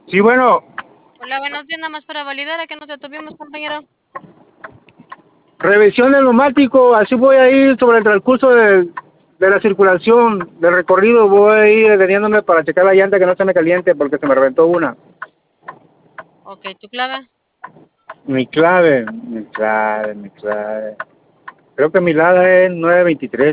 Sí, bueno, Hola, buenos días, nada más para validar a que nos detuvimos, compañero. revisión del neumático, así voy a ir sobre el transcurso de la circulación, del recorrido, voy a ir deteniéndome para checar la llanta que no se me caliente porque se me reventó una. Ok, ¿tu clave? Mi clave. Creo que mi lada es 923.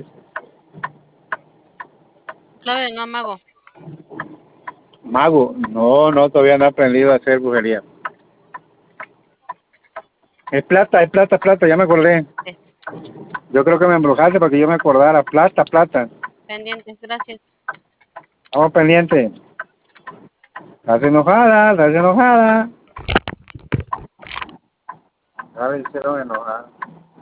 ¿Tu clave de no mago? Mago, no, todavía no he aprendido a hacer brujería. Es plata, ya me acordé. Sí, Yo creo que me embrujaste para que yo me acordara. Plata. pendientes, gracias. Vamos pendiente. Estás enojada. Ya me hicieron enojada.